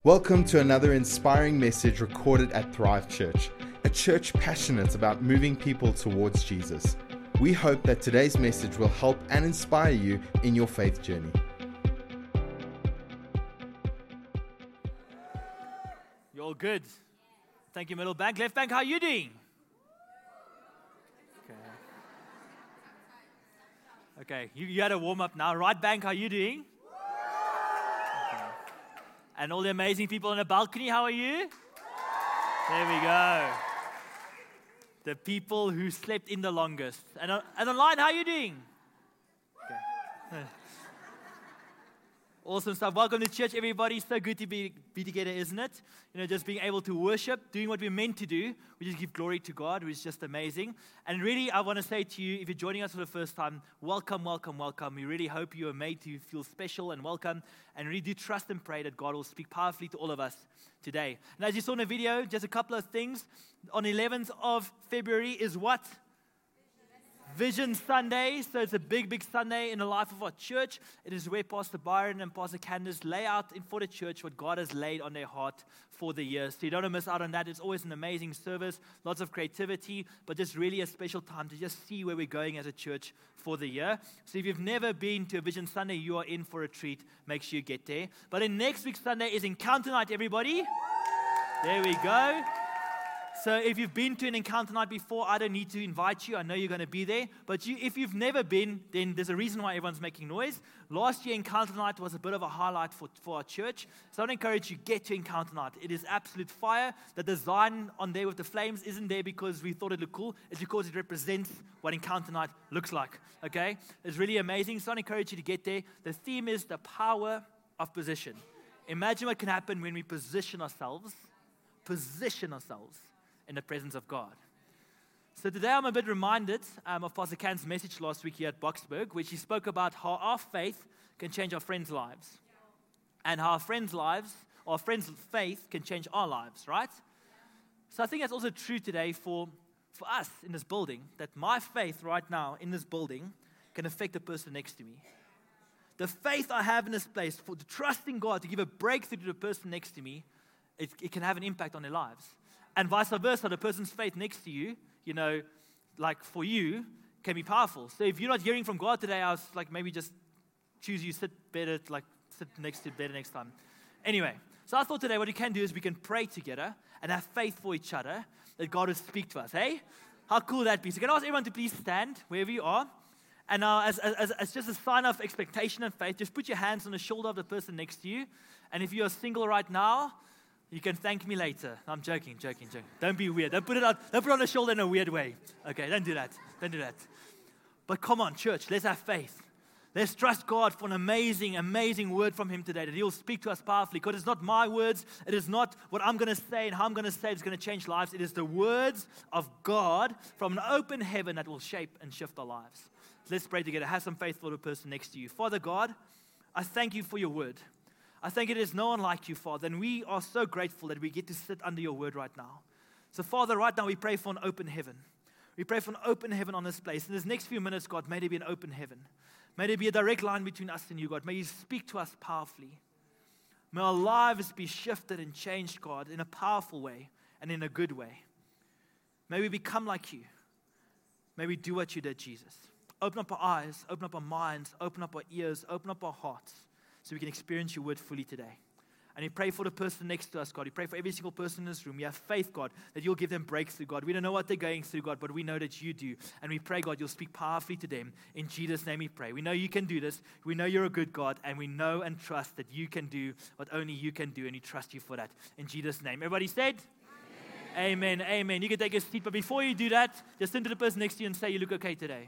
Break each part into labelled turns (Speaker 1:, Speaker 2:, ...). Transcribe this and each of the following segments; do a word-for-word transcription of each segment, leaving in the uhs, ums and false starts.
Speaker 1: Welcome to another inspiring message recorded at Thrive Church, a church passionate about moving people towards Jesus. We hope that today's message will help and inspire you in your faith journey.
Speaker 2: You're all good. Thank you, middle bank. Left bank, how are you doing? Okay. Okay, you, you had a warm up now. Right bank, how are you doing? And all the amazing people on the balcony, how are you? There we go. The people who slept in the longest. And, on, and online, how are you doing? Okay. Awesome stuff. Welcome to church, everybody. So good to be, be together, isn't it? You know, just being able to worship, doing what we're meant to do. We just give glory to God, which is just amazing. And really, I want to say to you, if you're joining us for the first time, welcome, welcome, welcome. We really hope you are made to feel special and welcome. And really do trust and pray that God will speak powerfully to all of us today. And as you saw in the video, just a couple of things. On the eleventh of February is what? Vision Sunday, so it's a big, big Sunday in the life of our church. It is where Pastor Byron and Pastor Candace lay out in for the church what God has laid on their heart for the year. So you don't want to miss out on that. It's always an amazing service, lots of creativity, but just really a special time to just see where we're going as a church for the year. So if you've never been to a Vision Sunday, you are in for a treat. Make sure you get there. But then next week's Sunday is Encounter Night, everybody. There we go. So if you've been to an Encounter Night before, I don't need to invite you. I know you're going to be there. But you, if you've never been, then there's a reason why everyone's making noise. Last year, Encounter Night was a bit of a highlight for, for our church. So I would encourage you, get to Encounter Night. It is absolute fire. The design on there with the flames isn't there because we thought it looked cool. It's because it represents what Encounter Night looks like. Okay? It's really amazing. So I encourage you to get there. The theme is the power of position. Imagine what can happen when we position ourselves, position ourselves in the presence of God. So today I'm a bit reminded um, of Pastor Can's message last week here at Boksburg, which he spoke about how our faith can change our friends' lives. And how our friends' lives, our friends' faith can change our lives, right? So I think that's also true today for, for us in this building, that my faith right now in this building can affect the person next to me. The faith I have in this place, for trusting God to give a breakthrough to the person next to me, it, it can have an impact on their lives. And vice versa, the person's faith next to you, you know, like for you, can be powerful. So if you're not hearing from God today, I was like, maybe just choose you, sit better, like sit next to better next time. Anyway, so I thought today what we can do is we can pray together and have faith for each other that God will speak to us, hey? How cool would that be? So can I ask everyone to please stand wherever you are? And now, as, as, as just a sign of expectation and faith, just put your hands on the shoulder of the person next to you. And if you're single right now, you can thank me later. I'm joking, joking, joking. Don't be weird. Don't put it out. Don't put it on the shoulder in a weird way. Okay, don't do that. Don't do that. But come on, church, let's have faith. Let's trust God for an amazing, amazing word from Him today, that He'll speak to us powerfully. Because it's not my words. It is not what I'm going to say and how I'm going to say it's going to change lives. It is the words of God from an open heaven that will shape and shift our lives. Let's pray together. Have some faith for the person next to you. Father God, I thank You for Your word. I think it is no one like You, Father, and we are so grateful that we get to sit under Your word right now. So, Father, right now we pray for an open heaven. We pray for an open heaven on this place. In this next few minutes, God, may there be an open heaven. May there be a direct line between us and You, God. May You speak to us powerfully. May our lives be shifted and changed, God, in a powerful way and in a good way. May we become like You. May we do what You did, Jesus. Open up our eyes, open up our minds, open up our ears, open up our hearts, so we can experience Your word fully today. And we pray for the person next to us, God. We pray for every single person in this room. We have faith, God, that You'll give them breakthrough, God. We don't know what they're going through, God, but we know that You do. And we pray, God, You'll speak powerfully to them. In Jesus' name we pray. We know You can do this. We know You're a good God. And we know and trust that You can do what only You can do. And we trust You for that. In Jesus' name. Everybody said? Amen. Amen. Amen. You can take a seat. But before you do that, just turn to the person next to you and say, you look okay today.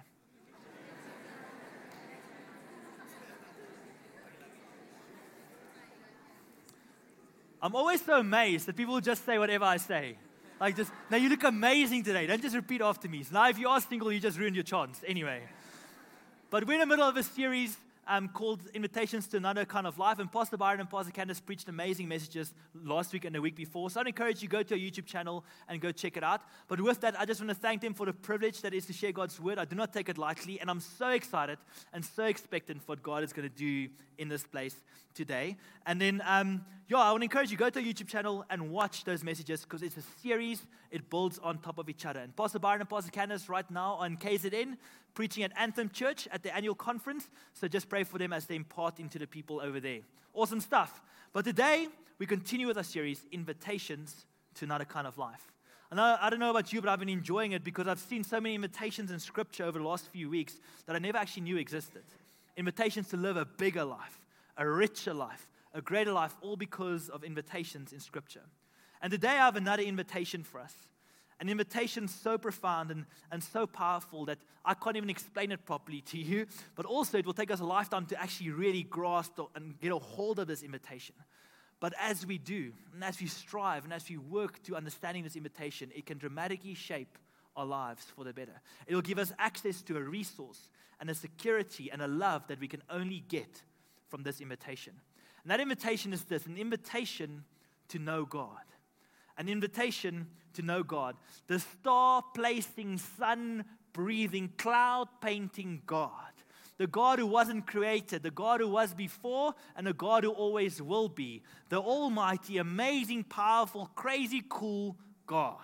Speaker 2: I'm always so amazed that people just say whatever I say. Like just, now you look amazing today. Don't just repeat after me. So now if you are single, you just ruined your chance. Anyway. But we're in the middle of a series um, called Invitations to Another Kind of Life. And Pastor Byron and Pastor Candace preached amazing messages last week and the week before. So I'd encourage you to go to our YouTube channel and go check it out. But with that, I just want to thank them for the privilege that is to share God's word. I do not take it lightly. And I'm so excited and so expectant for what God is going to do in this place today. And then, um, yeah, I want to encourage you, go to our YouTube channel and watch those messages because it's a series. It builds on top of each other. And Pastor Byron and Pastor Candace right now on K Z N, preaching at Anthem Church at the annual conference. So just pray for them as they impart into the people over there. Awesome stuff. But today, we continue with our series, Invitations to Another Kind of Life. I know, I don't know about you, but I've been enjoying it because I've seen so many invitations in Scripture over the last few weeks that I never actually knew existed. Invitations to live a bigger life, a richer life, a greater life, all because of invitations in Scripture. And today I have another invitation for us. An invitation so profound and, and so powerful that I can't even explain it properly to you, but also it will take us a lifetime to actually really grasp and get a hold of this invitation. But as we do, and as we strive, and as we work to understanding this invitation, it can dramatically shape our lives for the better. It will give us access to a resource and a security and a love that we can only get from this invitation. And that invitation is this, an invitation to know God. An invitation to know God. The star-placing, sun-breathing, cloud-painting God. The God who wasn't created, the God who was before, and the God who always will be. The almighty, amazing, powerful, crazy, cool God.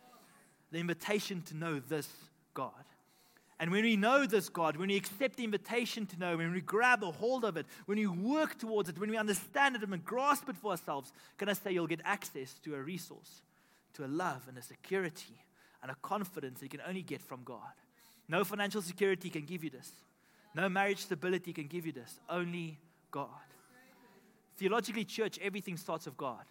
Speaker 2: The invitation to know this God. And when we know this God, when we accept the invitation to know, when we grab a hold of it, when we work towards it, when we understand it and grasp it for ourselves, can I say you'll get access to a resource, to a love and a security and a confidence that you can only get from God. No financial security can give you this. No marriage stability can give you this. Only God. Theologically, church, everything starts with God.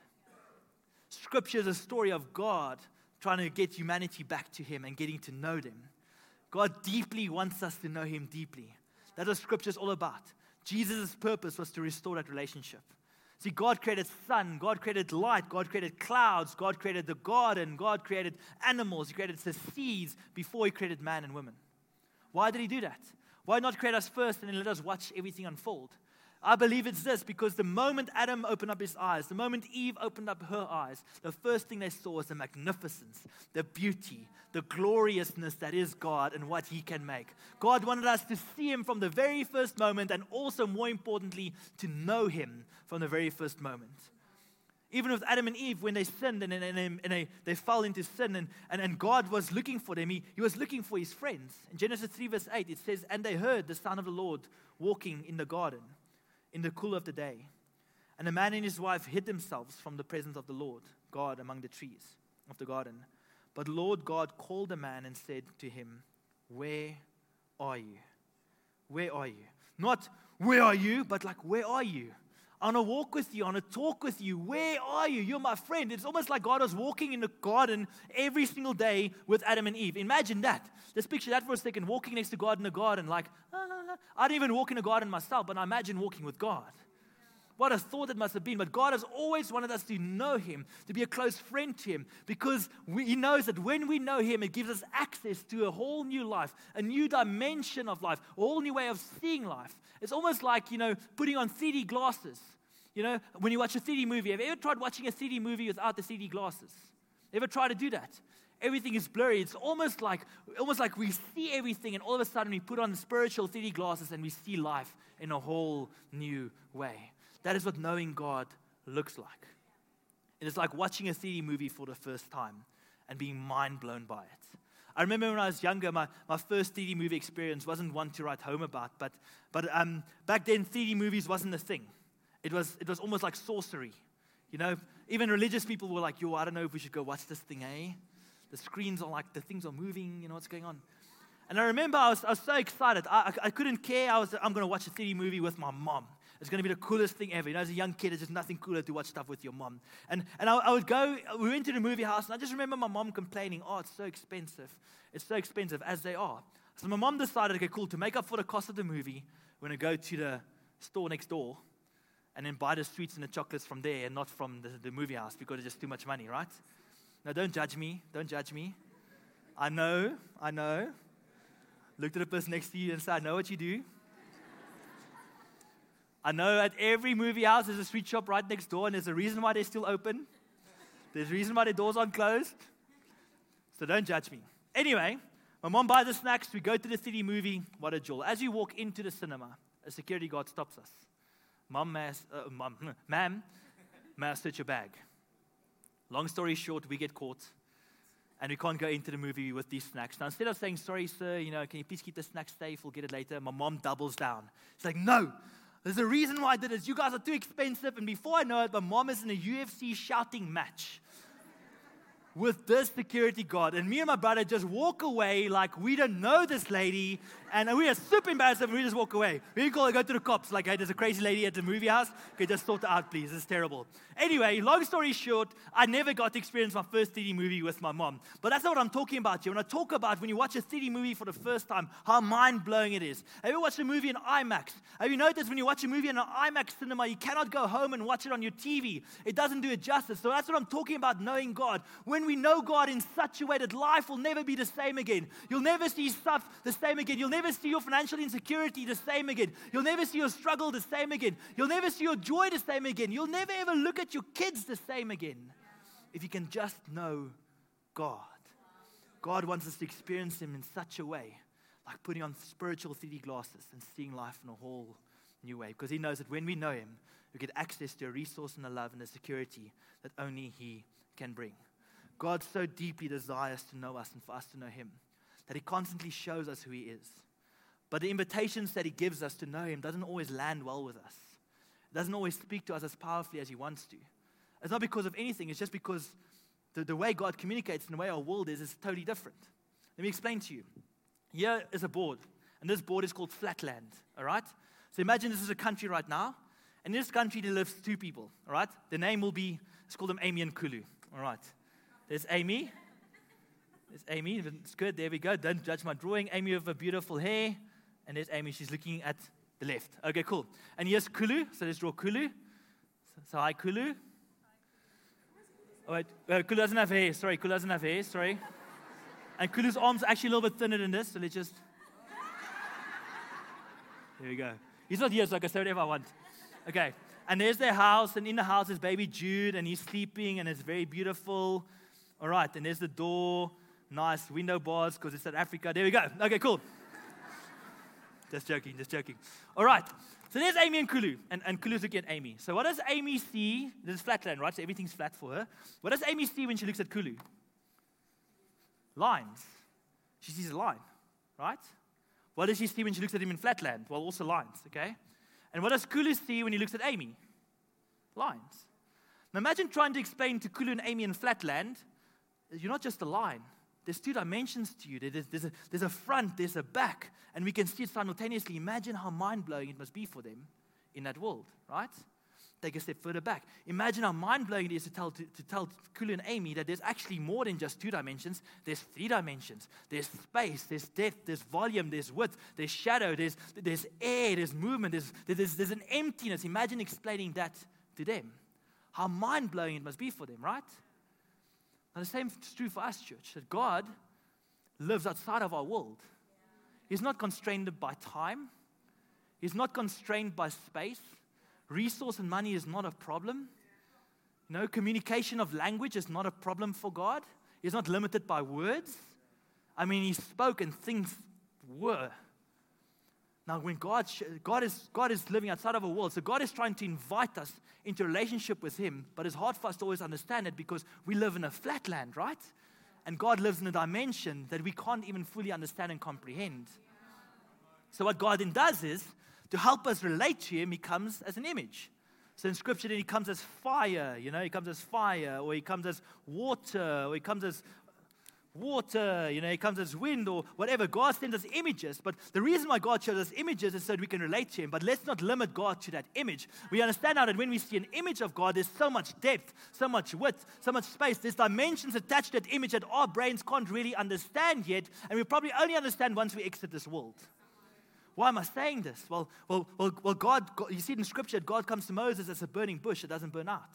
Speaker 2: Scripture is a story of God trying to get humanity back to Him and getting to know them. God deeply wants us to know Him deeply. That's what Scripture is all about. Jesus' purpose was to restore that relationship. See, God created sun, God created light, God created clouds, God created the garden, God created animals, He created the seas before He created man and woman. Why did He do that? Why not create us first and then let us watch everything unfold? I believe it's this, because the moment Adam opened up his eyes, the moment Eve opened up her eyes, the first thing they saw was the magnificence, the beauty, the gloriousness that is God and what He can make. God wanted us to see Him from the very first moment, and also, more importantly, to know Him from the very first moment. Even with Adam and Eve, when they sinned and, and, and, and they, they fell into sin, and, and, and God was looking for them, he, he was looking for His friends. In Genesis three verse eight, it says, "And they heard the sound of the Lord walking in the garden in the cool of the day. And the man and his wife hid themselves from the presence of the Lord God among the trees of the garden. But the Lord God called the man and said to him, 'Where are you? Where are you?'" Not, "Where are you?" but like, "Where are you? I want to walk with you. I want to talk with you. Where are you? You're my friend." It's almost like God was walking in the garden every single day with Adam and Eve. Imagine that. Just picture that for a second, walking next to God in the garden. Like, ah, I didn't even walk in the garden myself, but I imagine walking with God. What a thought it must have been. But God has always wanted us to know Him, to be a close friend to Him, because we, He knows that when we know Him, it gives us access to a whole new life, a new dimension of life, a whole new way of seeing life. It's almost like, you know, putting on three D glasses. You know, when you watch a three D movie, have you ever tried watching a three D movie without the three D glasses? Ever try to do that? Everything is blurry. It's almost like, almost like we see everything, and all of a sudden we put on the spiritual three D glasses and we see life in a whole new way. That is what knowing God looks like. It is like watching a three D movie for the first time and being mind blown by it. I remember when I was younger, my, my first three D movie experience wasn't one to write home about, but but um, back then three D movies wasn't a thing. It was it was almost like sorcery. You know, even religious people were like, "Yo, I don't know if we should go watch this thing, eh? The screens are like, the things are moving, you know what's going on." And I remember I was, I was so excited. I, I, I couldn't care. I was, I'm going to watch a three D movie with my mom. It's going to be the coolest thing ever. You know, as a young kid, it's just nothing cooler to watch stuff with your mom. And and I, I would go, we went to the movie house, and I just remember my mom complaining, "Oh, it's so expensive. It's so expensive," as they are. So my mom decided, okay, cool, to make up for the cost of the movie, we're going to go to the store next door and then buy the sweets and the chocolates from there and not from the, the movie house, because it's just too much money, right? Now, don't judge me. Don't judge me. I know. I know. Look at the person next to you and say, "I know what you do." I know at every movie house there's a sweet shop right next door, and there's a reason why they're still open. There's a reason why their doors aren't closed. So don't judge me. Anyway, my mom buys the snacks. We go to the city movie. What a jewel. As you walk into the cinema, a security guard stops us. Mom, may I, uh, mom, ma'am, may I search your bag? Long story short, we get caught. And we can't go into the movie with these snacks. Now, instead of saying, sorry, sir, you know, can you please keep the snacks safe? We'll get it later. My mom doubles down. She's like, no, there's a reason why I did this. You guys are too expensive. And before I know it, my mom is in a U F C shouting match with this security guard. And me and my brother just walk away like we don't know this lady. And we are super embarrassed and we just walk away. We call her, go to the cops. Like, hey, there's a crazy lady at the movie house. Okay, just sort her out, please. It's terrible. Anyway, long story short, I never got to experience my first three D movie with my mom. But that's not what I'm talking about here. When I talk about when you watch a three D movie for the first time, how mind-blowing it is. Have you ever watched a movie in IMAX? Have you noticed when you watch a movie in an IMAX cinema, you cannot go home and watch it on your T V. It doesn't do it justice. So that's what I'm talking about, knowing God. When we know God in such a way that life will never be the same again. You'll never see stuff the same again. You'll never see your financial insecurity the same again. You'll never see your struggle the same again. You'll never see your joy the same again. You'll never ever look at your kids the same again if you can just know God. God wants us to experience Him in such a way, like putting on spiritual three D glasses and seeing life in a whole new way, because He knows that when we know Him, we get access to a resource and a love and a security that only He can bring. God so deeply desires to know us and for us to know Him that He constantly shows us who He is. But the invitations that He gives us to know Him doesn't always land well with us. It doesn't always speak to us as powerfully as He wants to. It's not because of anything. It's just because the, the way God communicates and the way our world is is totally different. Let me explain to you. Here is a board, and this board is called Flatland, all right? So imagine this is a country right now, and in this country there lives two people, all right? The name will be, let's call them Amy and Kulu, all right? There's Amy. There's Amy. It's good. There we go. Don't judge my drawing. Amy with a beautiful hair. And there's Amy. She's looking at the left. Okay, cool. And here's Kulu. So let's draw Kulu. So, so hi, Kulu. Oh, wait. Uh, Kulu doesn't have hair. Sorry, Kulu doesn't have hair. Sorry. And Kulu's arms are actually a little bit thinner than this. So let's just... There we go. He's not here, so I can say whatever I want. Okay. And there's their house. And in the house is baby Jude. And he's sleeping. And it's very beautiful. All right. And there's the door. Nice window bars because it's South Africa. There we go. Okay, cool. Just joking, just joking. All right. So there's Amy and Kulu. And, and Kulu's looking at Amy. So what does Amy see? This is flatland, right? So everything's flat for her. What does Amy see when she looks at Kulu? Lines. She sees a line, right? What does she see when she looks at him in flatland? Well, also lines, okay? And what does Kulu see when he looks at Amy? Lines. Now imagine trying to explain to Kulu and Amy in flatland, you're not just a line. There's two dimensions to you. There's, there's, a, there's a front, there's a back, and we can see it simultaneously. Imagine how mind-blowing it must be for them in that world, right? Take a step further back. Imagine how mind-blowing it is to tell, to, to tell Kulu and Amy that there's actually more than just two dimensions. There's three dimensions. There's space, there's depth, there's volume, there's width, there's shadow, there's, there's air, there's movement, there's, there's, there's an emptiness. Imagine explaining that to them. How mind-blowing it must be for them, right? Now, the same is true for us, church, that God lives outside of our world. He's not constrained by time. He's not constrained by space. Resource and money is not a problem. No communication of language is not a problem for God. He's not limited by words. I mean, He spoke and things were. Now, when God, God, is, God is living outside of a world, so God is trying to invite us into a relationship with Him, but it's hard for us to always understand it because we live in a flat land, right? And God lives in a dimension that we can't even fully understand and comprehend. So what God then does is, to help us relate to Him, He comes as an image. So in Scripture, then He comes as fire, you know, He comes as fire, or He comes as water, or He comes as water, you know, He comes as wind or whatever. God sends us images, but the reason why God shows us images is so that we can relate to Him. But let's not limit God to that image. We understand now that when we see an image of God, there's so much depth, so much width, so much space. There's dimensions attached to that image that our brains can't really understand yet, and we probably only understand once we exit this world. Why am I saying this? Well, well, well, well God, God, you see it in Scripture, God comes to Moses as a burning bush that doesn't burn out.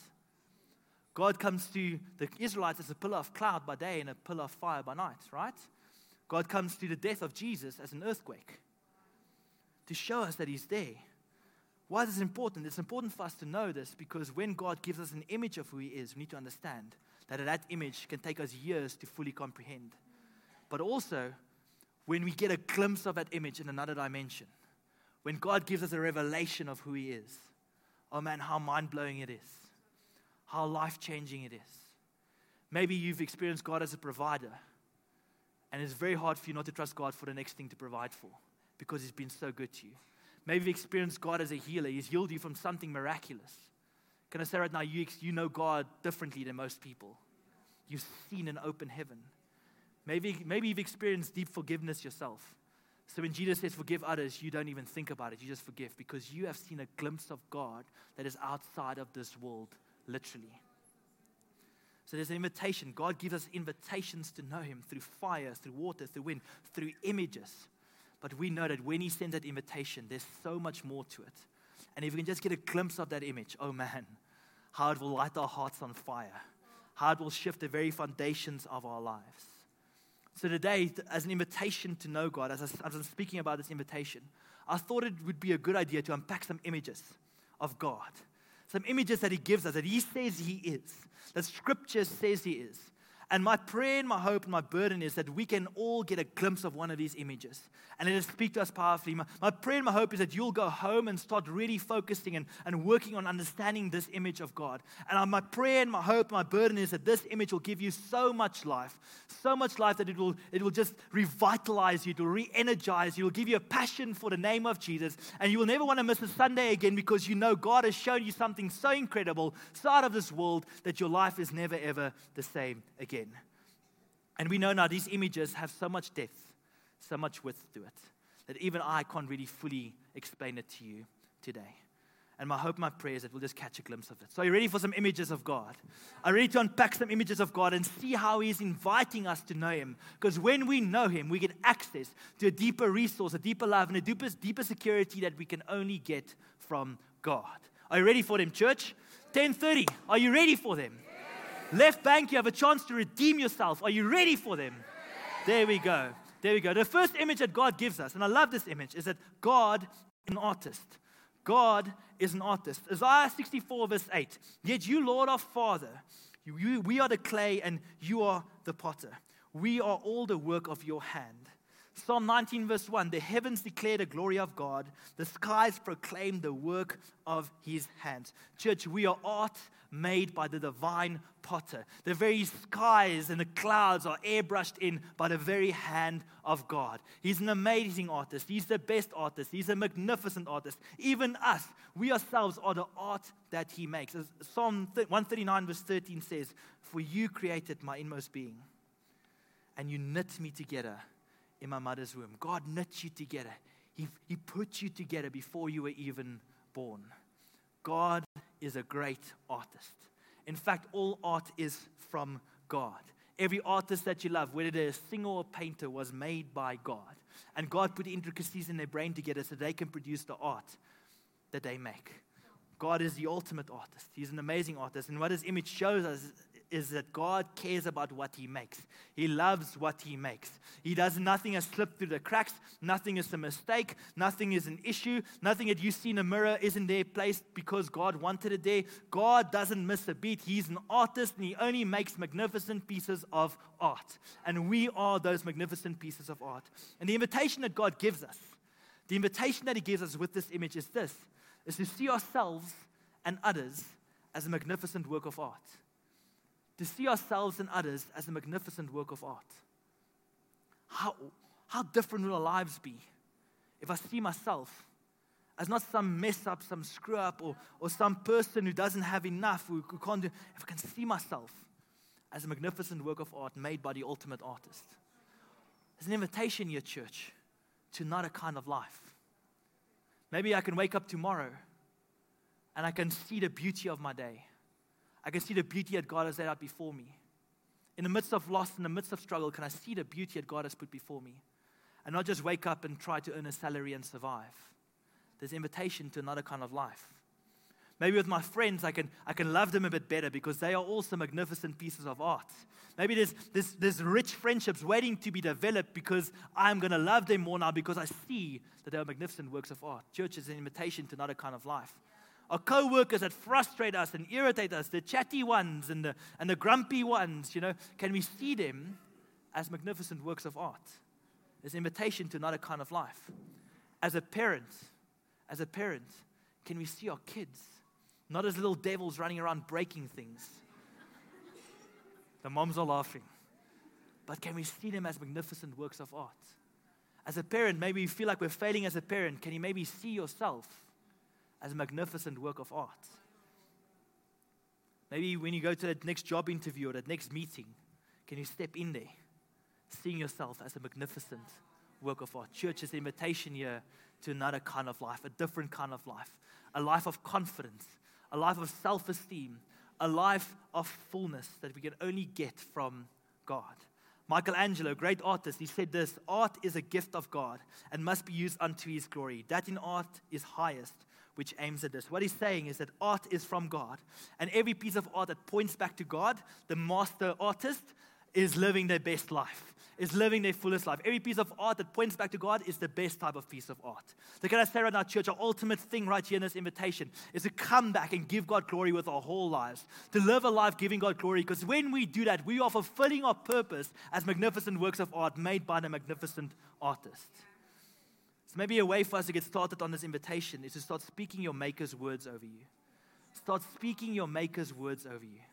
Speaker 2: God comes to the Israelites as a pillar of cloud by day and a pillar of fire by night, right? God comes to the death of Jesus as an earthquake to show us that He's there. Why is this important? It's important for us to know this because when God gives us an image of who He is, we need to understand that that image can take us years to fully comprehend. But also, when we get a glimpse of that image in another dimension, when God gives us a revelation of who He is, oh man, how mind-blowing it is. How life-changing it is. Maybe you've experienced God as a provider, and it's very hard for you not to trust God for the next thing to provide for because He's been so good to you. Maybe you've experienced God as a healer. He's healed you from something miraculous. Can I say right now, you, ex- you know God differently than most people. You've seen an open heaven. Maybe, maybe you've experienced deep forgiveness yourself. So when Jesus says forgive others, you don't even think about it. You just forgive because you have seen a glimpse of God that is outside of this world, literally. So there's an invitation. God gives us invitations to know Him through fire, through water, through wind, through images. But we know that when He sends that invitation, there's so much more to it. And if we can just get a glimpse of that image, oh man, how it will light our hearts on fire. How it will shift the very foundations of our lives. So today, as an invitation to know God, as, I, as I'm speaking about this invitation, I thought it would be a good idea to unpack some images of God. Some images that He gives us, that He says He is, that Scripture says He is. And my prayer and my hope and my burden is that we can all get a glimpse of one of these images. And let it speak to us powerfully. My, my prayer and my hope is that you'll go home and start really focusing and, and working on understanding this image of God. And my prayer and my hope and my burden is that this image will give you so much life. So much life that it will, it will just revitalize you, it will re-energize you, it will give you a passion for the name of Jesus. And you will never want to miss a Sunday again because you know God has shown you something so incredible, so out of this world, that your life is never ever the same again. And we know now these images have so much depth, so much width to it, that even I can't really fully explain it to you today. And my hope, my prayer is that we'll just catch a glimpse of it. So are you ready for some images of God? Are you ready to unpack some images of God and see how He's inviting us to know Him? Because when we know Him, we get access to a deeper resource, a deeper love, and a deeper, deeper security that we can only get from God. Are you ready for them, church? ten thirty. Are you ready for them? Left bank, you have a chance to redeem yourself. Are you ready for them? There we go. There we go. The first image that God gives us, and I love this image, is that God is an artist. God is an artist. Isaiah sixty-four verse eight. Yet you, Lord, are Father. You, you, we are the clay and you are the potter. We are all the work of your hand. Psalm nineteen verse one. The heavens declare the glory of God. The skies proclaim the work of His hands. Church, we are art made by the divine potter. The very skies and the clouds are airbrushed in by the very hand of God. He's an amazing artist. He's the best artist. He's a magnificent artist. Even us, we ourselves are the art that He makes. As Psalm one thirty-nine verse thirteen says, for you created my inmost being, and you knit me together in my mother's womb. God knit you together. He, he put you together before you were even born. God is a great artist. In fact, all art is from God. Every artist that you love, whether they're a singer or a painter, was made by God. And God put the intricacies in their brain together so they can produce the art that they make. God is the ultimate artist. He's an amazing artist. And what His image shows us is that God cares about what He makes. He loves what He makes. He does nothing has slipped through the cracks. Nothing is a mistake. Nothing is an issue. Nothing that you see in a mirror isn't there placed because God wanted it there. God doesn't miss a beat. He's an artist and He only makes magnificent pieces of art. And we are those magnificent pieces of art. And the invitation that God gives us, the invitation that He gives us with this image is this, is to see ourselves and others as a magnificent work of art. To see ourselves and others as a magnificent work of art. How, how different will our lives be if I see myself as not some mess up, some screw up, or, or some person who doesn't have enough, who, who can't do, if I can see myself as a magnificent work of art made by the ultimate artist. There's an invitation here, church, to another kind of life. Maybe I can wake up tomorrow and I can see the beauty of my day. I can see the beauty that God has laid out before me. In the midst of loss, in the midst of struggle, can I see the beauty that God has put before me? And not just wake up and try to earn a salary and survive. There's invitation to another kind of life. Maybe with my friends, I can, I can love them a bit better because they are also magnificent pieces of art. Maybe there's, there's, there's rich friendships waiting to be developed because I'm going to love them more now because I see that they are magnificent works of art. Church is an invitation to another kind of life. Our co-workers that frustrate us and irritate us, the chatty ones and the, and the grumpy ones, you know, can we see them as magnificent works of art? It's an invitation to another kind of life. As a parent, as a parent, can we see our kids not as little devils running around breaking things? The moms are laughing. But can we see them as magnificent works of art? As a parent, maybe you feel like we're failing as a parent. Can you maybe see yourself as a magnificent work of art? Maybe when you go to that next job interview or that next meeting, can you step in there, seeing yourself as a magnificent work of art? Church is an invitation here to another kind of life, a different kind of life, a life of confidence, a life of self-esteem, a life of fullness that we can only get from God. Michelangelo, a great artist, he said this: art is a gift of God and must be used unto his glory. That in art is highest, which aims at this. What he's saying is that art is from God, and every piece of art that points back to God, the master artist, is living their best life, is living their fullest life. Every piece of art that points back to God is the best type of piece of art. So can I say right now, church, our ultimate thing right here in this invitation is to come back and give God glory with our whole lives, to live a life giving God glory, because when we do that, we are fulfilling our purpose as magnificent works of art made by the magnificent artist. So maybe a way for us to get started on this invitation is to start speaking your Maker's words over you. Start speaking your Maker's words over you.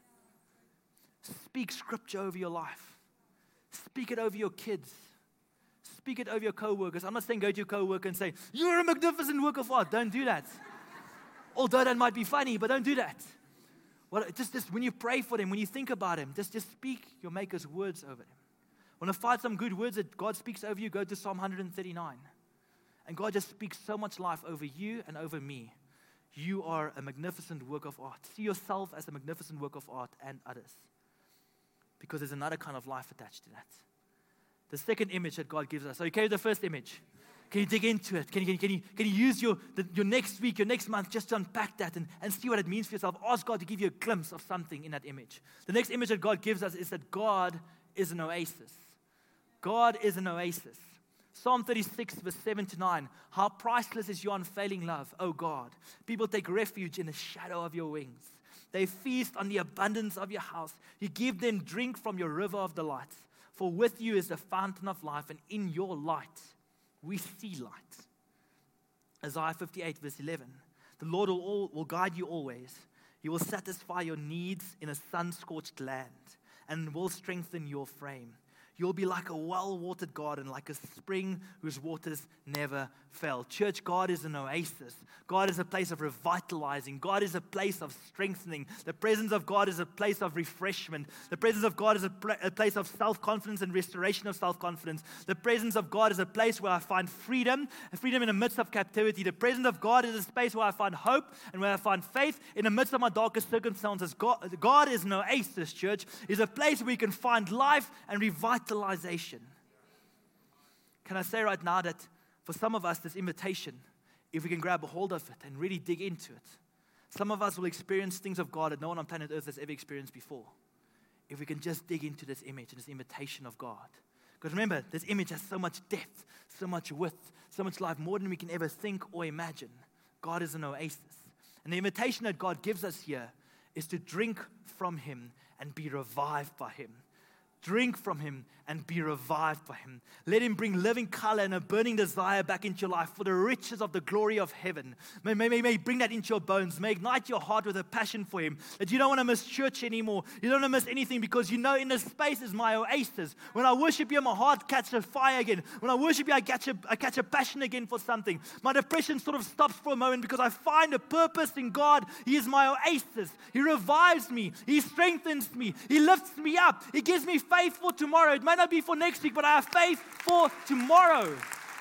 Speaker 2: Speak scripture over your life. Speak it over your kids. Speak it over your co-workers. I'm not saying go to your co-worker and say, you're a magnificent work of art. Don't do that. Although that might be funny, but don't do that. Well, just, just when you pray for them, when you think about them, just, just speak your Maker's words over them. Want to find some good words that God speaks over you, go to Psalm one thirty-nine. And God just speaks so much life over you and over me. You are a magnificent work of art. See yourself as a magnificent work of art and others. Because there's another kind of life attached to that. The second image that God gives us. So you carry the first image. Can you dig into it? Can you, can you, can you use your, the, your next week, your next month, just to unpack that and, and see what it means for yourself? Ask God to give you a glimpse of something in that image. The next image that God gives us is that God is an oasis. God is an oasis. Psalm thirty-six, verse seven to nine. How priceless is your unfailing love, O God. People take refuge in the shadow of your wings. They feast on the abundance of your house. You give them drink from your river of delights. For with you is the fountain of life, and in your light we see light. Isaiah fifty-eight, verse eleven. The Lord will, all, will guide you always. He will satisfy your needs in a sun-scorched land and will strengthen your frame. You'll be like a well-watered garden, like a spring whose waters never fail. Church, God is an oasis. God is a place of revitalizing. God is a place of strengthening. The presence of God is a place of refreshment. The presence of God is a, pl- a place of self-confidence and restoration of self-confidence. The presence of God is a place where I find freedom, freedom in the midst of captivity. The presence of God is a space where I find hope and where I find faith in the midst of my darkest circumstances. God, God is an oasis, church. Is a place where you can find life and revitalization. Can I say right now that for some of us, this invitation, if we can grab a hold of it and really dig into it, some of us will experience things of God that no one on planet Earth has ever experienced before. If we can just dig into this image and this invitation of God. Because remember, this image has so much depth, so much width, so much life, more than we can ever think or imagine. God is an oasis. And the invitation that God gives us here is to drink from Him and be revived by Him. Drink from Him and be revived by Him. Let Him bring living color and a burning desire back into your life for the riches of the glory of heaven. May, may, may, may bring that into your bones. May ignite your heart with a passion for Him. That you don't want to miss church anymore. You don't want to miss anything because you know in this space is my oasis. When I worship You, my heart catches fire again. When I worship You, I catch a, I catch a passion again for something. My depression sort of stops for a moment because I find a purpose in God. He is my oasis. He revives me. He strengthens me. He lifts me up. He gives me faith for tomorrow. It might not be for next week, but I have faith for tomorrow.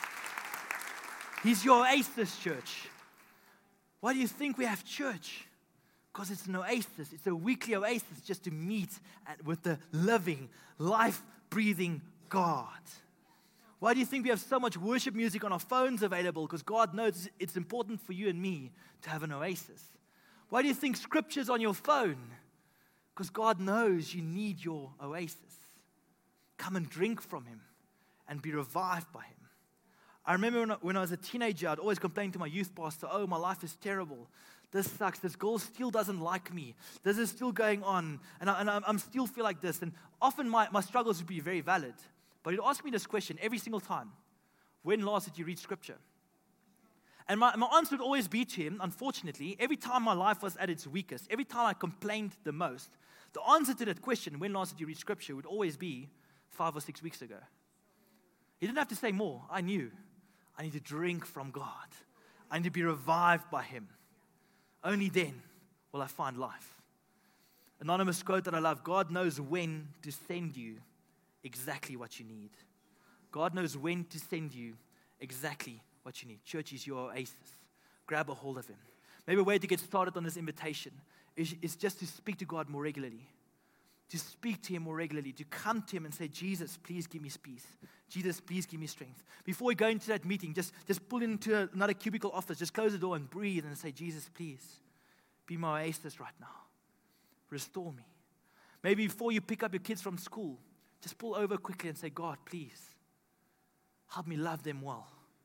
Speaker 2: He's your oasis, church. Why do you think we have church? Because it's an oasis. It's a weekly oasis just to meet at, with the living, life-breathing God. Why do you think we have so much worship music on our phones available? Because God knows it's important for you and me to have an oasis. Why do you think Scripture's on your phone? Because God knows you need your oasis. Come and drink from Him and be revived by Him. I remember when I, when I was a teenager, I'd always complain to my youth pastor, oh, my life is terrible. This sucks. This girl still doesn't like me. This is still going on. And, I, and I'm still feel like this. And often my, my struggles would be very valid. But he'd ask me this question every single time. When last did you read Scripture? And my, my answer would always be to him, unfortunately, every time my life was at its weakest, every time I complained the most, the answer to that question, when last did you read Scripture, would always be five or six weeks ago. He didn't have to say more. I knew. I need to drink from God. I need to be revived by Him. Only then will I find life. Anonymous quote that I love, God knows when to send you exactly what you need. God knows when to send you exactly what you need. Church is your oasis. Grab a hold of Him. Maybe a way to get started on this invitation is, is just to speak to God more regularly. To speak to Him more regularly. To come to Him and say, Jesus, please give me peace. Jesus, please give me strength. Before we go into that meeting, just, just pull into another cubicle office. Just close the door and breathe and say, Jesus, please be my oasis right now. Restore me. Maybe before you pick up your kids from school, just pull over quickly and say, God, please help me love them well.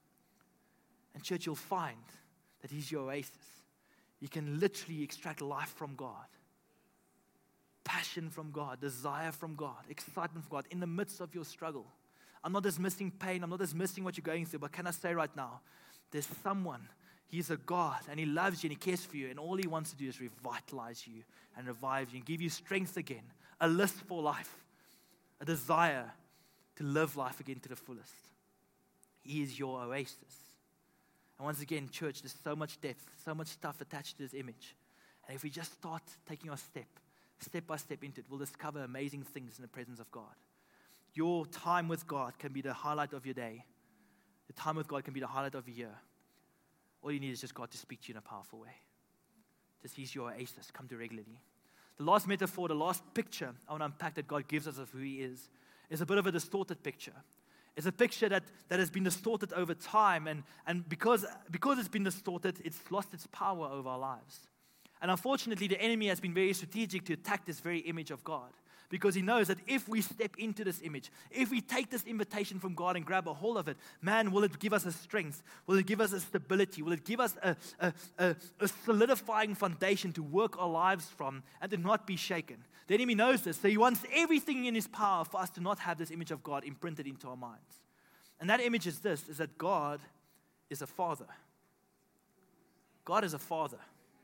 Speaker 2: And church, you'll find that He's your oasis. You can literally extract life from God. Passion from God, desire from God, excitement from God in the midst of your struggle. I'm not dismissing pain. I'm not dismissing what you're going through. But can I say right now, there's someone, He's a God, and He loves you, and He cares for you, and all He wants to do is revitalize you and revive you and give you strength again, a list for life, a desire to live life again to the fullest. He is your oasis. And once again, church, there's so much depth, so much stuff attached to this image. And if we just start taking our step, step by step into it, we'll discover amazing things in the presence of God. Your time with God can be the highlight of your day. The time with God can be the highlight of your year. All you need is just God to speak to you in a powerful way. Just He's your oasis. Come to regularly. The last metaphor, the last picture I want to unpack that God gives us of who He is, is a bit of a distorted picture. It's a picture that, that has been distorted over time, and, and because, because it's been distorted, it's lost its power over our lives. And unfortunately, the enemy has been very strategic to attack this very image of God, because he knows that if we step into this image, if we take this invitation from God and grab a hold of it, man, will it give us a strength? Will it give us a stability? Will it give us a, a, a, a solidifying foundation to work our lives from and to not be shaken? The enemy knows this, so he wants everything in his power for us to not have this image of God imprinted into our minds. And that image is this, is that God is a father. God is a father.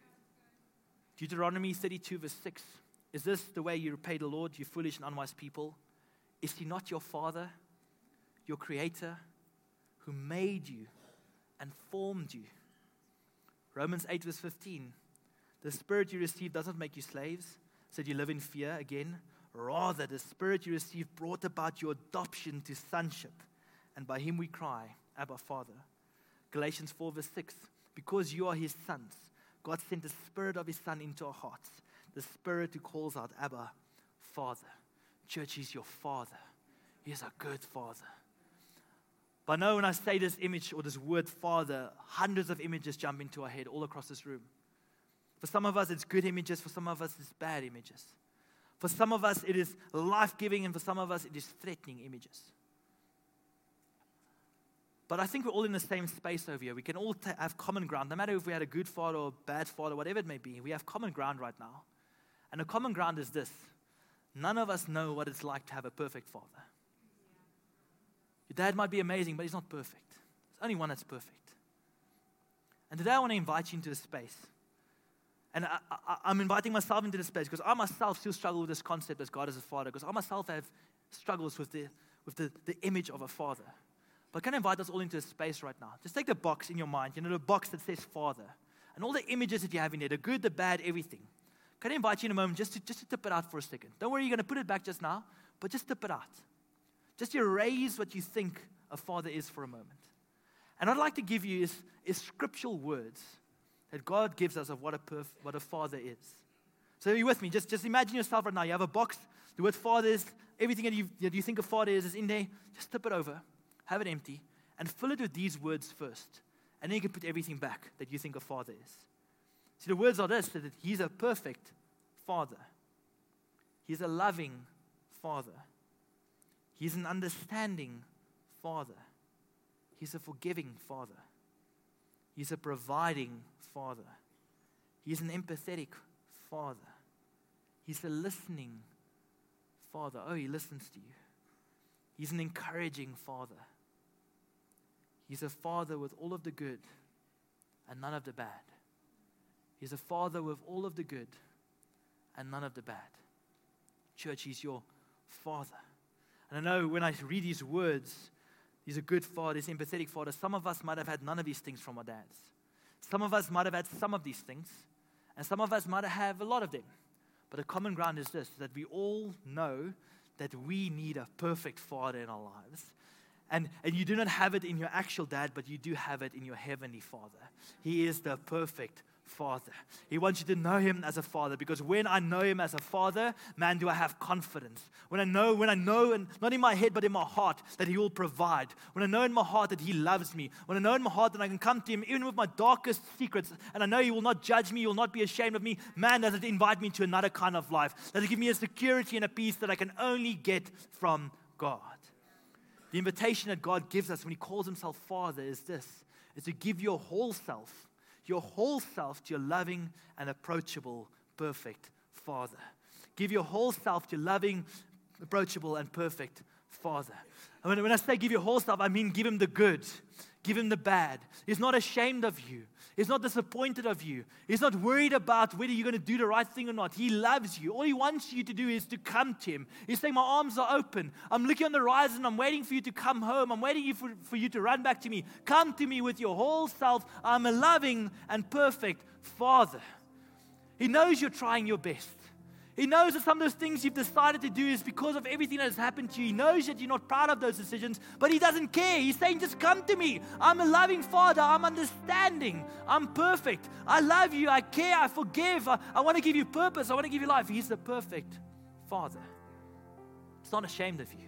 Speaker 2: Deuteronomy thirty-two verse six. Is this the way you repay the Lord, you foolish and unwise people? Is He not your Father, your Creator, who made you and formed you? Romans eight verse fifteen. The Spirit you received does not make you slaves, so that you live in fear again. Rather, the Spirit you received brought about your adoption to sonship, and by Him we cry, Abba, Father. Galatians four verse six. Because you are His sons, God sent the Spirit of His Son into our hearts, the Spirit who calls out, Abba, Father. Church, He's your Father. He is a good Father. But I know when I say this image or this word Father, hundreds of images jump into our head all across this room. For some of us, it's good images. For some of us, it's bad images. For some of us, it is life-giving, and for some of us, it is threatening images. But I think we're all in the same space over here. We can all ta- have common ground. No matter if we had a good father or a bad father, whatever it may be, we have common ground right now. And the common ground is this. None of us know what it's like to have a perfect father. Your dad might be amazing, but he's not perfect. There's only one that's perfect. And today I want to invite you into this space. And I, I, I'm inviting myself into this space because I myself still struggle with this concept as God as a father, because I myself have struggles with the, with the, the image of a father. But can I invite us all into a space right now? Just take the box in your mind, you know, the box that says Father, and all the images that you have in there, the good, the bad, everything. Can I invite you in a moment just to, just to tip it out for a second? Don't worry, you're going to put it back just now, but just tip it out. Just erase what you think a father is for a moment. And what I'd like to give you is, is scriptural words that God gives us of what a, perf, what a father is. So are you with me? Just, just imagine yourself right now. You have a box, the word father is, everything that you, that you think a father is is in there. Just tip it over. Have it empty, and fill it with these words first. And then you can put everything back that you think a father is. See, the words are this, that He's a perfect Father. He's a loving Father. He's an understanding Father. He's a forgiving Father. He's a providing Father. He's an empathetic Father. He's a listening Father. Oh, He listens to you. He's an encouraging Father. He's a Father with all of the good and none of the bad. He's a Father with all of the good and none of the bad. Church, He's your Father. And I know when I read these words, He's a good Father, He's an empathetic Father. Some of us might have had none of these things from our dads. Some of us might have had some of these things. And some of us might have a lot of them. But the common ground is this, that we all know that we need a perfect Father in our lives. And, and you do not have it in your actual dad, but you do have it in your heavenly Father. He is the perfect Father. He wants you to know Him as a Father, because when I know Him as a Father, man, do I have confidence. When I know, when I know, and not in my head, but in my heart, that He will provide. When I know in my heart that He loves me. When I know in my heart that I can come to Him, even with my darkest secrets, and I know He will not judge me, He will not be ashamed of me. Man, does it invite me to another kind of life. Does it give me a security and a peace that I can only get from God. The invitation that God gives us when He calls Himself Father is this, is to give your whole self, your whole self to your loving and approachable, perfect Father. Give your whole self to your loving, approachable, and perfect Father. And when, when I say give your whole self, I mean give Him the good, give Him the bad. He's not ashamed of you. He's not disappointed of you. He's not worried about whether you're going to do the right thing or not. He loves you. All He wants you to do is to come to Him. He's saying, my arms are open. I'm looking on the horizon. I'm waiting for you to come home. I'm waiting for, for you to run back to me. Come to me with your whole self. I'm a loving and perfect Father. He knows you're trying your best. He knows that some of those things you've decided to do is because of everything that has happened to you. He knows that you're not proud of those decisions, but He doesn't care. He's saying, just come to me. I'm a loving Father. I'm understanding. I'm perfect. I love you. I care. I forgive. I, I want to give you purpose. I want to give you life. He's the perfect Father. He's not ashamed of you.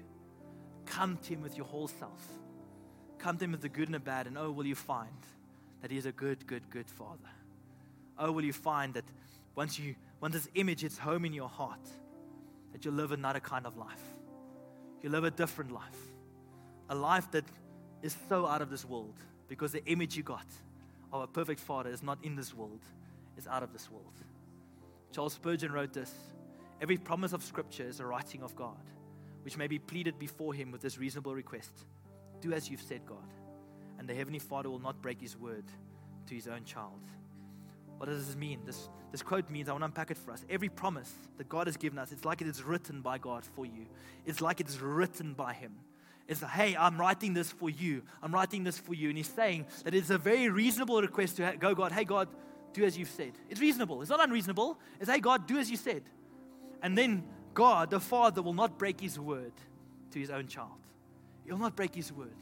Speaker 2: Come to Him with your whole self. Come to Him with the good and the bad, and oh, will you find that He is a good, good, good Father. Oh, will you find that once you Once this image hits home in your heart, that you'll live another kind of life. You'll live a different life. A life that is so out of this world, because the image you got of a perfect Father is not in this world, it's out of this world. Charles Spurgeon wrote this, every promise of Scripture is a writing of God, which may be pleaded before Him with this reasonable request. Do as you've said, God, and the Heavenly Father will not break His word to His own child. What does this mean? This, this quote means, I want to unpack it for us. Every promise that God has given us, it's like it is written by God for you. It's like it is written by Him. It's like, hey, I'm writing this for you. I'm writing this for you. And He's saying that it's a very reasonable request to go, God, hey, God, do as you've said. It's reasonable. It's not unreasonable. It's, hey, God, do as you said. And then God, the Father, will not break His word to His own child. He will not break His word.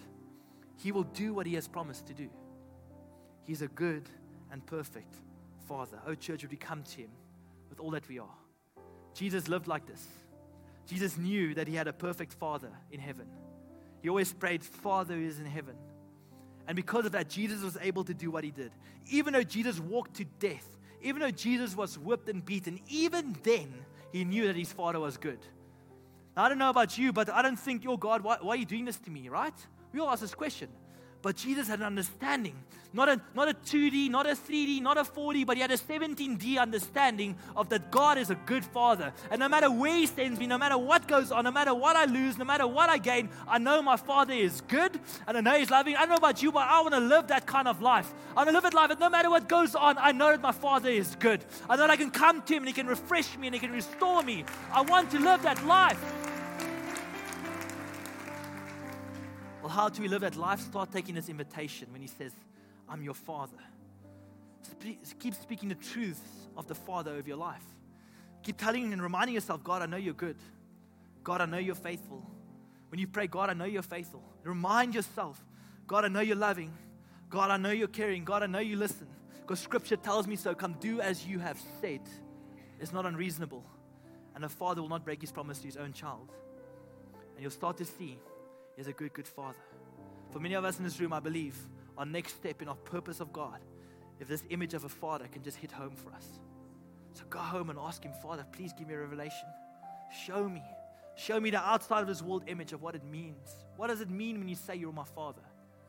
Speaker 2: He will do what He has promised to do. He's a good and perfect Father. Oh, church, would we come to Him with all that we are? Jesus lived like this. Jesus knew that He had a perfect Father in heaven. He always prayed, Father who is in heaven. And because of that, Jesus was able to do what He did. Even though Jesus walked to death, even though Jesus was whipped and beaten, even then, He knew that His Father was good. Now, I don't know about you, but I don't think, oh God, why, why are you doing this to me, right? We all ask this question. But Jesus had an understanding, not a, not a two D, not a three D, not a four D, but He had a seventeen D understanding of that God is a good Father. And no matter where He sends me, no matter what goes on, no matter what I lose, no matter what I gain, I know my Father is good, and I know He's loving. I don't know about you, but I want to live that kind of life. I want to live that life, and no matter what goes on, I know that my Father is good. I know that I can come to Him, and He can refresh me, and He can restore me. I want to live that life. Well, how do we live that life? Start taking this invitation when He says, I'm your Father. Keep speaking the truths of the Father over your life. Keep telling and reminding yourself, God, I know you're good. God, I know you're faithful. When you pray, God, I know you're faithful. Remind yourself, God, I know you're loving. God, I know you're caring. God, I know you listen. Because Scripture tells me so. Come do as you have said. It's not unreasonable. And a father will not break his promise to his own child. And you'll start to see He's a good, good Father. For many of us in this room, I believe, our next step in our purpose of God if this image of a father can just hit home for us. So go home and ask him, Father, please give me a revelation. Show me. Show me the outside of this world image of what it means. What does it mean when you say you're my Father?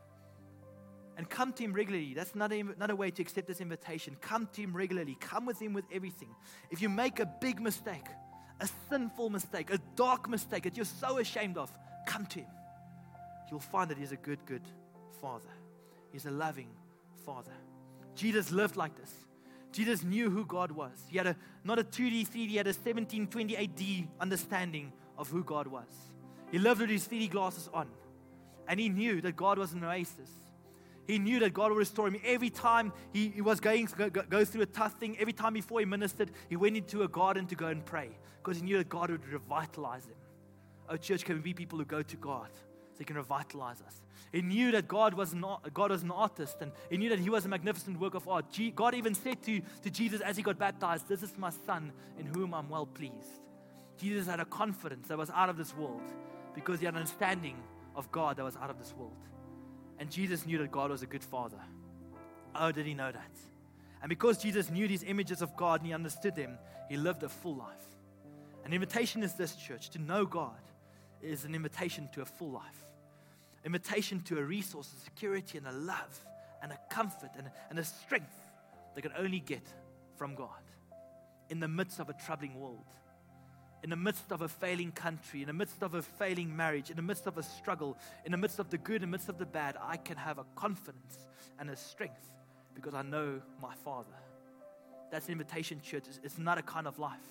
Speaker 2: And come to him regularly. That's another, another way to accept this invitation. Come to him regularly. Come with him with everything. If you make a big mistake, a sinful mistake, a dark mistake that you're so ashamed of, come to him. You'll find that he's a good, good Father. He's a loving Father. Jesus lived like this. Jesus knew who God was. He had a, not a two D, three D, he had a seventeen twenty-eight D understanding of who God was. He lived with his three D glasses on. And he knew that God was an oasis. He knew that God would restore him. Every time he, he was going to go, go through a tough thing, every time before he ministered, he went into a garden to go and pray because he knew that God would revitalize him. Oh, church, can we be people who go to God so he can revitalize us? He knew that God was not God was an artist, and he knew that he was a magnificent work of art. G- God even said to, to Jesus as he got baptized, "This is my son in whom I'm well pleased." Jesus had a confidence that was out of this world because he had an understanding of God that was out of this world. And Jesus knew that God was a good Father. Oh, did he know that? And because Jesus knew these images of God and he understood them, he lived a full life. An invitation is this, church. To know God is an invitation to a full life. Invitation to a resource, a security, and a love, and a comfort, and a, and a strength that can only get from God in the midst of a troubling world, in the midst of a failing country, in the midst of a failing marriage, in the midst of a struggle, in the midst of the good, in the midst of the bad. I can have a confidence and a strength because I know my Father. That's the invitation, church. It's, it's not a kind of life.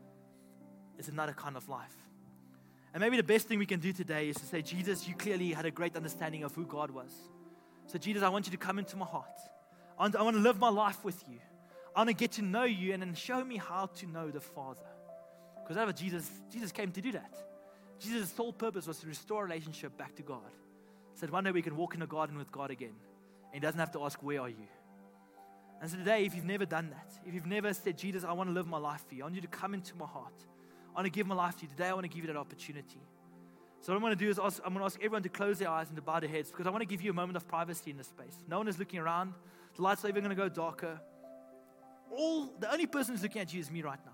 Speaker 2: It's another kind of life. And maybe the best thing we can do today is to say, Jesus, you clearly had a great understanding of who God was. So Jesus, I want you to come into my heart. I want, I want to live my life with you. I want to get to know you and then show me how to know the Father. Because that's what Jesus, Jesus came to do that. Jesus' sole purpose was to restore a relationship back to God. So that one day we can walk in the garden with God again. And he doesn't have to ask, where are you? And so today, if you've never done that, if you've never said, Jesus, I want to live my life for you. I want you to come into my heart. I want to give my life to you. Today, I want to give you that opportunity. So what I'm going to do is ask, I'm going to ask everyone to close their eyes and to bow their heads because I want to give you a moment of privacy in this space. No one is looking around. The lights are even going to go darker. All the only person who's looking at you is me right now.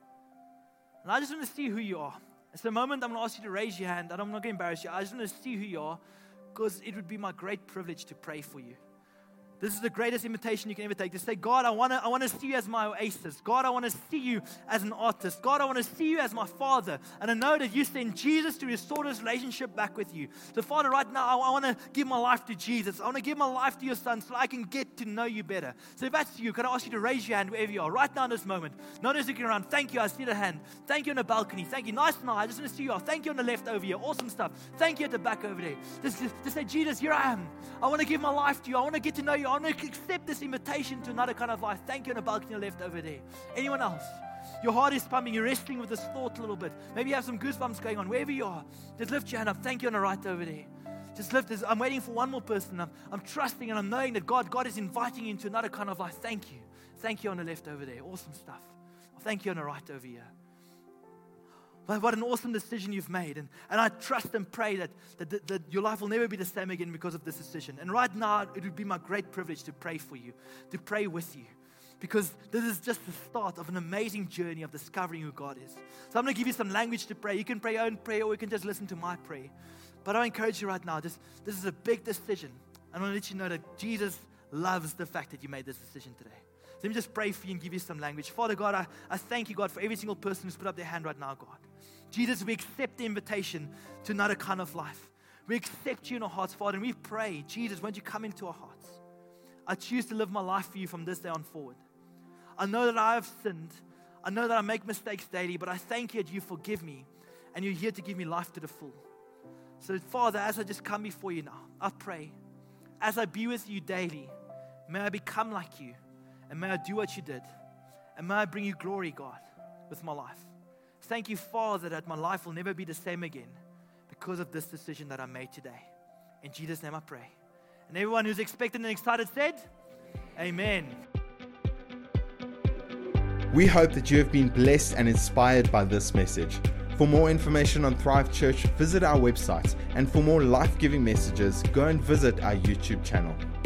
Speaker 2: And I just want to see who you are. It's the moment I'm going to ask you to raise your hand, and I'm not going to embarrass you. I just want to see who you are because it would be my great privilege to pray for you. This is the greatest invitation you can ever take. To say, God, I want to I want to see you as my oasis. God, I want to see you as an artist. God, I want to see you as my Father. And I know that you sent Jesus to restore this relationship back with you. So, Father, right now, I, I want to give my life to Jesus. I want to give my life to your Son so I can get to know you better. So if that's you, can I ask you to raise your hand wherever you are, right now in this moment? No one is looking around. Thank you. I see the hand. Thank you on the balcony. Thank you. Nice and high. I just want to see you. Thank you on the left over here. Awesome stuff. Thank you at the back over there. Just, just, just say, Jesus, here I am. I want to give my life to you. I want to get to know you. I want to accept this invitation to another kind of life. Thank you on the balcony on the left over there. Anyone else? Your heart is pumping. You're wrestling with this thought a little bit. Maybe you have some goosebumps going on. Wherever you are, just lift your hand up. Thank you on the right over there. Just lift this. I'm waiting for one more person. I'm, I'm trusting and I'm knowing that God, God is inviting you into another kind of life. Thank you. Thank you on the left over there. Awesome stuff. Thank you on the right over here. But what an awesome decision you've made. And, and I trust and pray that, that, that, that your life will never be the same again because of this decision. And right now, it would be my great privilege to pray for you, to pray with you. Because this is just the start of an amazing journey of discovering who God is. So I'm going to give you some language to pray. You can pray your own prayer or you can just listen to my prayer. But I encourage you right now, just, this is a big decision. I want to let you know that Jesus loves the fact that you made this decision today. So let me just pray for you and give you some language. Father God, I, I thank you, God, for every single person who's put up their hand right now, God. Jesus, we accept the invitation to another kind of life. We accept you in our hearts, Father, and we pray, Jesus, won't you come into our hearts? I choose to live my life for you from this day on forward. I know that I have sinned. I know that I make mistakes daily, but I thank you that you forgive me and you're here to give me life to the full. So, Father, as I just come before you now, I pray, as I be with you daily, may I become like you and may I do what you did and may I bring you glory, God, with my life. Thank you, Father, that my life will never be the same again because of this decision that I made today. In Jesus' name I pray. And everyone who's expectant and excited said, Amen.
Speaker 1: We hope that you have been blessed and inspired by this message. For more information on Thrive Church, visit our website. And for more life-giving messages, go and visit our YouTube channel.